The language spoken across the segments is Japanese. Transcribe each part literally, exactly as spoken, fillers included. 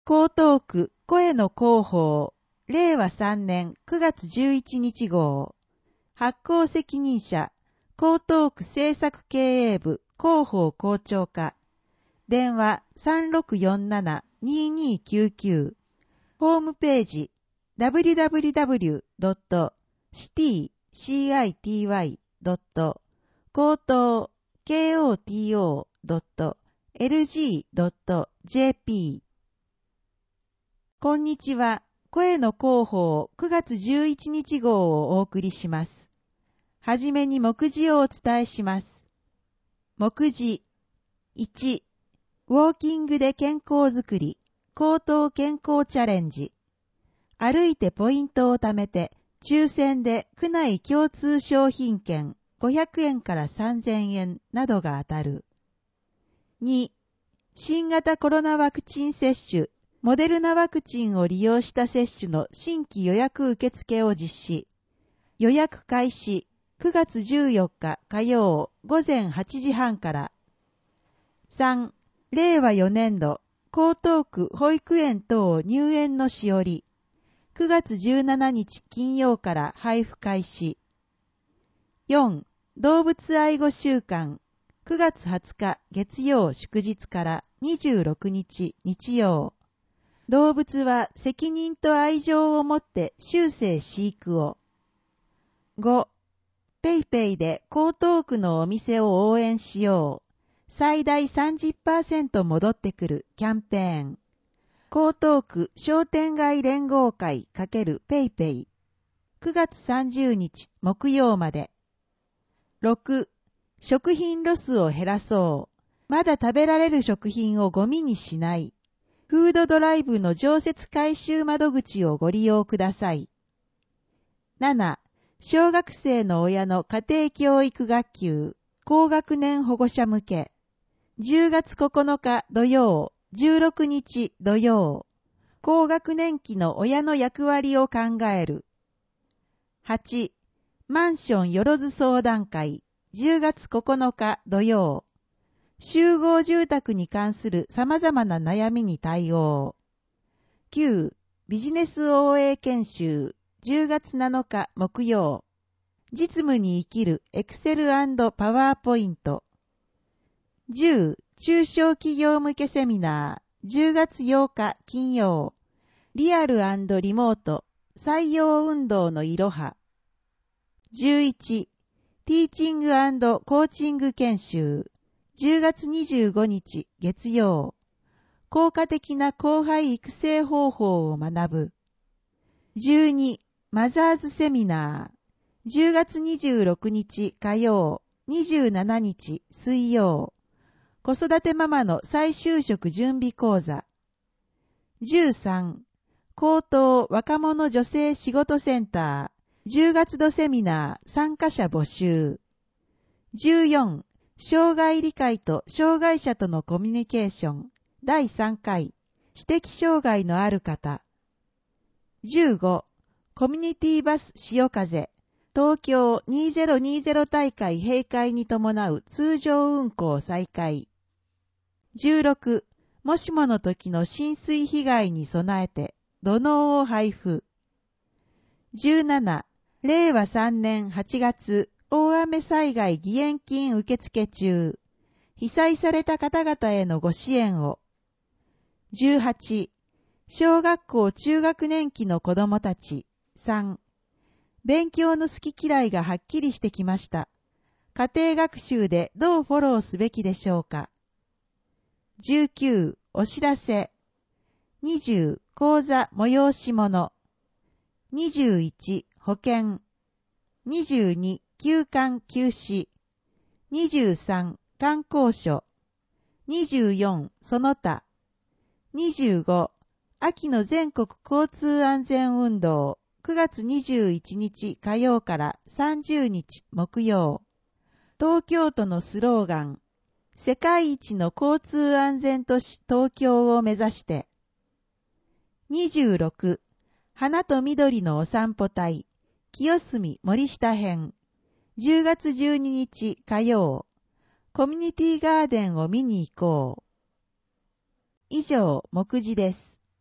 江東区声の広報れいわさんねんくがつじゅういちにち号発行責任者江東区政策経営部広報校長課電話 さんろくよんななにーにーきゅうきゅう ホームページ ダブリュダブリュダブリュードットシティドット高等 ケーオーティーオードットエルジードットジェーピー こんにちは。声の広報くがつじゅういちにち号をお送りします。はじめに目次をお伝えします。目次いち、ウォーキングで健康づくり、高等健康チャレンジ。歩いてポイントを貯めて、抽選で区内共通商品券ごひゃくえんからさんぜんえんなどが当たる。に、新型コロナワクチン接種、モデルナワクチンを利用した接種の新規予約受付を実施。予約開始くがつじゅうよっか火曜ごぜんはちじはんから。さん、れいわよねんど江東区保育園等入園のしおり。くがつじゅうしちにち金曜から配布開始。よん、動物愛護週間。くがつはつか月曜祝日からにじゅうろくにち日曜。動物は責任と愛情を持って終生飼育を。ご、ペイペイで江東区のお店を応援しよう。最大 さんじゅっパーセント 戻ってくるキャンペーン。江東区商店街連合会×ペイペイ。くがつさんじゅうにち木曜まで。ろく、食品ロスを減らそう。まだ食べられる食品をゴミにしない。フードドライブの常設回収窓口をご利用ください。なな、小学生の親の家庭教育学級、高学年保護者向け。じゅうがつここのか土曜、じゅうろくにち土曜。高学年期の親の役割を考える。はち、マンションよろず相談会、じゅうがつここのか土曜。集合住宅に関する様々な悩みに対応。きゅう、ビジネス オーエー 研修、じゅうがつなのか木曜。実務に生きる Excel& パワーポイント。じゅう、中小企業向けセミナー、じゅうがつようか金曜。リアル&リモート、採用運動のいろは。じゅういち、ティーチング&コーチング研修。じゅうがつにじゅうごにち月曜。効果的な後輩育成方法を学ぶ。じゅうに、マザーズセミナー。じゅうがつにじゅうろくにち火曜、にじゅうしちにち水曜。子育てママの再就職準備講座。じゅうさん、高等若者女性仕事センター。じゅうがつ度セミナー参加者募集。じゅうよん、障害理解と障害者とのコミュニケーションだいさんかい知的障害のある方。じゅうご、コミュニティバス潮風東京にせんにじゅう大会閉会に伴う通常運行再開。じゅうろく、もしもの時の浸水被害に備えて土のうを配布。じゅうなな、れいわさんねんはちがつ大雨災害義援金受付中。被災された方々へのご支援を。じゅうはち、小学校中学年期の子どもたち。さん、勉強の好き嫌いがはっきりしてきました。家庭学習でどうフォローすべきでしょうか。じゅうきゅう、お知らせ。にじゅう、講座催し物。にじゅういち、保険。にじゅうに、休館休止。にじゅうさん、観光所。にじゅうよん、その他。にじゅうご、秋の全国交通安全運動。くがつにじゅういちにち火曜からさんじゅうにち木曜。東京都のスローガン。世界一の交通安全都市東京を目指して。にじゅうろく、花と緑のお散歩隊。清澄森下編。じゅうがつじゅうににち火曜。コミュニティガーデンを見に行こう。以上、目次です。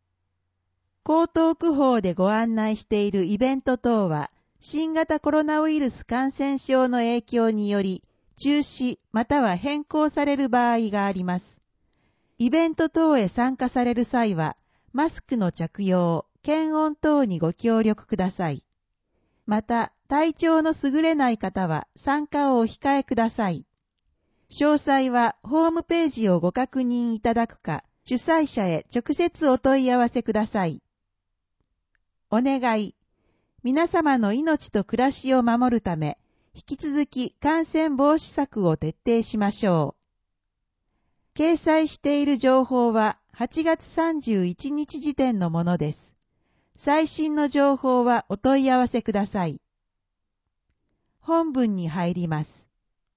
江東区法でご案内しているイベント等は、新型コロナウイルス感染症の影響により、中止または変更される場合があります。イベント等へ参加される際は、マスクの着用、検温等にご協力ください。また、体調の優れない方は参加をお控えください。詳細はホームページをご確認いただくか、主催者へ直接お問い合わせください。お願い。皆様の命と暮らしを守るため、引き続き感染防止策を徹底しましょう。掲載している情報ははちがつさんじゅういちにち時点のものです。最新の情報はお問い合わせください。本文に入ります。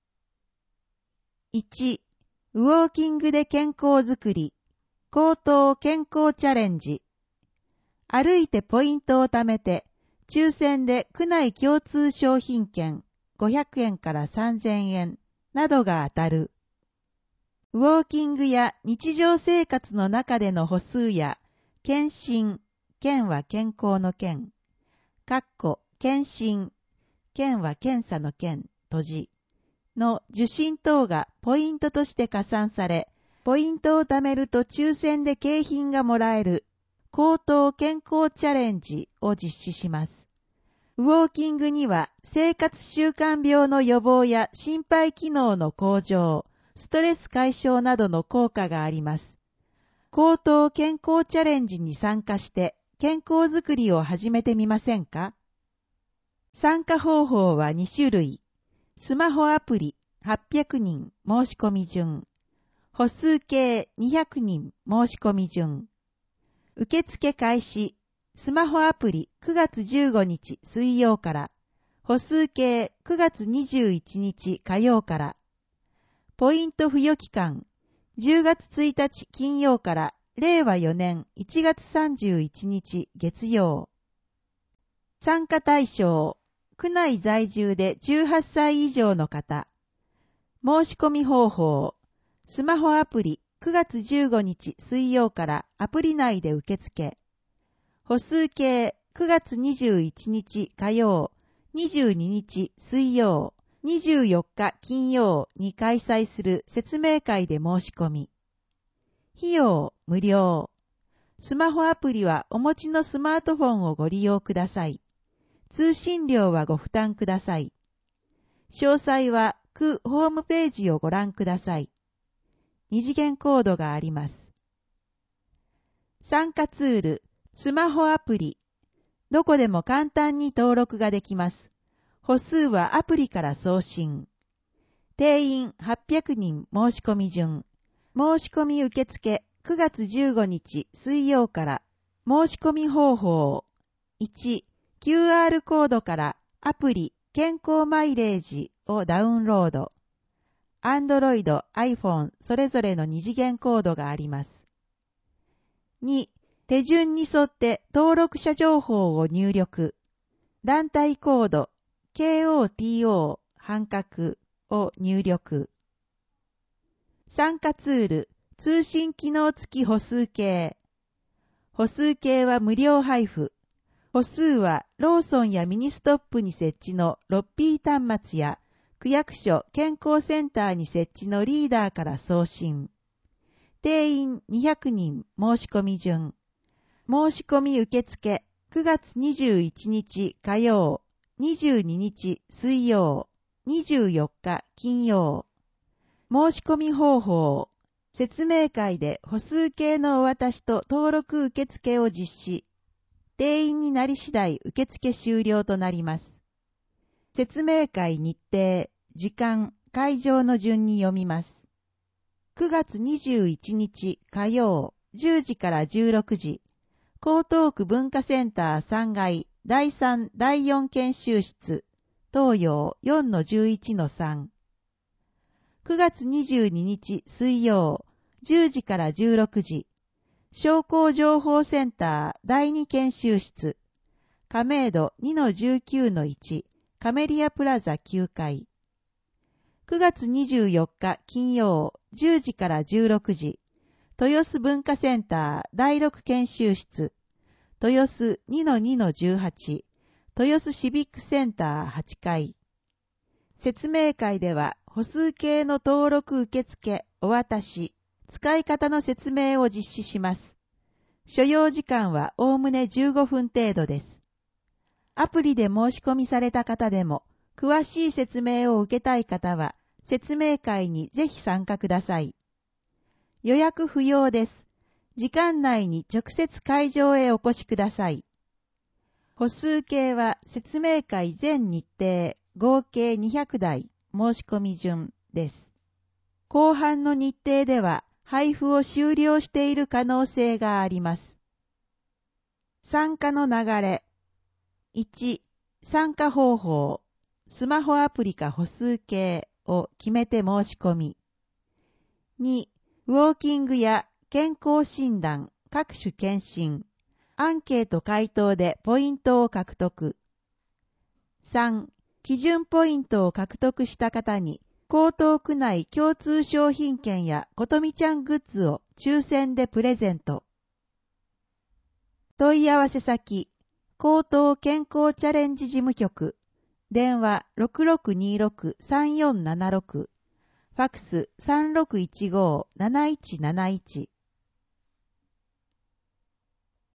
いち. ウォーキングで健康づくり、江東健康チャレンジ。歩いてポイントを貯めて、抽選で区内共通商品券ごひゃくえんからさんぜんえんなどが当たる。ウォーキングや日常生活の中での歩数や、検診、検は健康の検、かっこ検診、検は検査の検、閉じ、の受診等がポイントとして加算され、ポイントを貯めると抽選で景品がもらえる、江東健康チャレンジを実施します。ウォーキングには生活習慣病の予防や心肺機能の向上、ストレス解消などの効果があります。江東健康チャレンジに参加して健康づくりを始めてみませんか？参加方法はにしゅるい。スマホアプリはっぴゃくにん申し込み順。歩数計にひゃくにん申し込み順。受付開始。スマホアプリくがつじゅうごにち水曜から。歩数計くがつにじゅういちにち火曜から。ポイント付与期間。じゅうがつついたち金曜かられいわよねんいちがつさんじゅういちにち月曜。参加対象。区内在住でじゅうはっさい以上の方。申し込み方法。スマホアプリくがつじゅうごにち水曜からアプリ内で受付。歩数計くがつにじゅういちにち火曜、にじゅうににち水曜、にじゅうよっか金曜に開催する説明会で申し込み。費用無料。スマホアプリはお持ちのスマートフォンをご利用ください。通信料はご負担ください。詳細は区ホームページをご覧ください。二次元コードがあります。参加ツール、スマホアプリ。どこでも簡単に登録ができます。歩数はアプリから送信。定員はっぴゃくにん申し込み順。申し込み受付くがつじゅうごにち水曜から。申し込み方法。いち. キューアール コードからアプリ健康マイレージをダウンロード。Android、iPhone それぞれの二次元コードがあります。に. 手順に沿って登録者情報を入力。団体コード ケーオーティーオー 半角を入力。参加ツール通信機能付き歩数計。歩数計は無料配布。歩数はローソンやミニストップに設置の ろくピー 端末や区役所健康センターに設置のリーダーから送信。定員にひゃくにん申し込み順。申し込み受付くがつにじゅういちにち火曜、にじゅうににち水曜、にじゅうよっか金曜。申し込み方法。説明会で歩数計のお渡しと登録受付を実施。定員になり次第受付終了となります。説明会日程、時間、会場の順に読みます。くがつにじゅういちにち火曜、じゅうじからじゅうろくじ、江東区文化センターさんがいだいさんだいよん研修室、東洋 よんのじゅういちのさん。くがつにじゅうににち水曜、じゅうじからじゅうろくじ、商工情報センターだいに研修室、亀戸 にのじゅうきゅうのいち、カメリアプラザきゅうかい。くがつにじゅうよっか金曜、じゅうじからじゅうろくじ、豊洲文化センターだいろく研修室、 豊洲 にのにのじゅうはち、豊洲シビックセンターはちかい。説明会では、歩数計の登録受付、お渡し、使い方の説明を実施します。所要時間はおおむねじゅうごふん程度です。アプリで申し込みされた方でも、詳しい説明を受けたい方は、説明会にぜひ参加ください。予約不要です。時間内に直接会場へお越しください。歩数計は説明会全日程合計にひゃくだい申し込み順です。後半の日程では配布を終了している可能性があります。参加の流れ。いち、参加方法。スマホアプリか歩数計を決めて申し込み。に、ウォーキングや健康診断、各種検診、アンケート回答でポイントを獲得。さん、基準ポイントを獲得した方に、江東区内共通商品券やことみちゃんグッズを抽選でプレゼント。問い合わせ先、江東健康チャレンジ事務局、電話 ろくろくにろくさんよんななろく、ファクス さんろくいちごなないちなないち。